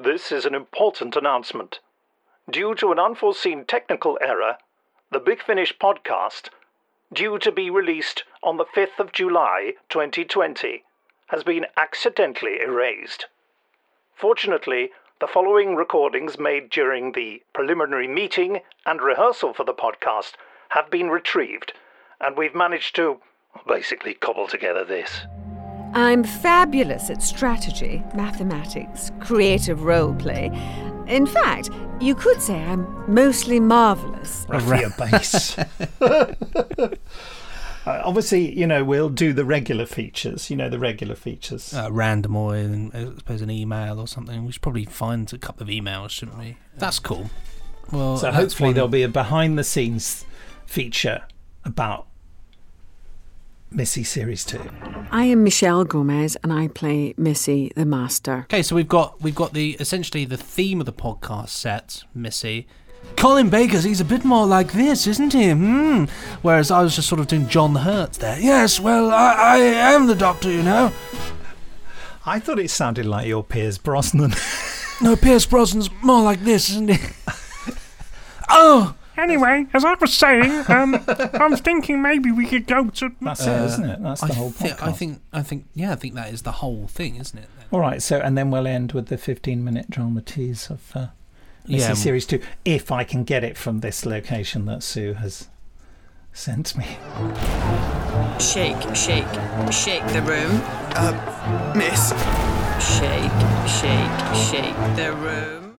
This is an important announcement. Due to an unforeseen technical error, the Big Finish podcast, due to be released on the 5th of July 2020, has been accidentally erased. Fortunately, the following recordings made during the preliminary meeting and rehearsal for the podcast have been retrieved, and we've managed to basically cobble together this. I'm fabulous at strategy, mathematics, creative role play. In fact, you could say I'm mostly marvellous. Raffia bass. Obviously, we'll do the regular features. Random and I suppose an email or something. We should probably find a couple of emails, shouldn't we? That's cool. Well, so hopefully there'll be a behind-the-scenes feature about Missy Series 2. I am Michelle Gomez and I play Missy the Master. Okay, so we've got the essentially the theme of the podcast set, Missy. Colin Baker's, he's a bit more like this, isn't he? Whereas I was just sort of doing John Hurt there. Yes, well, I am the Doctor, you know. I thought it sounded like your Pierce Brosnan. No, Pierce Brosnan's more like this, isn't he? Oh! Anyway, as I was saying, I'm thinking maybe we could go to... That's it, isn't it? That's the whole podcast. I think that is the whole thing, isn't it? All right, so, and then we'll end with the 15-minute drama tease of Missy Series 2, if I can get it from this location that Sue has sent me. Shake the room. Miss. Shake the room.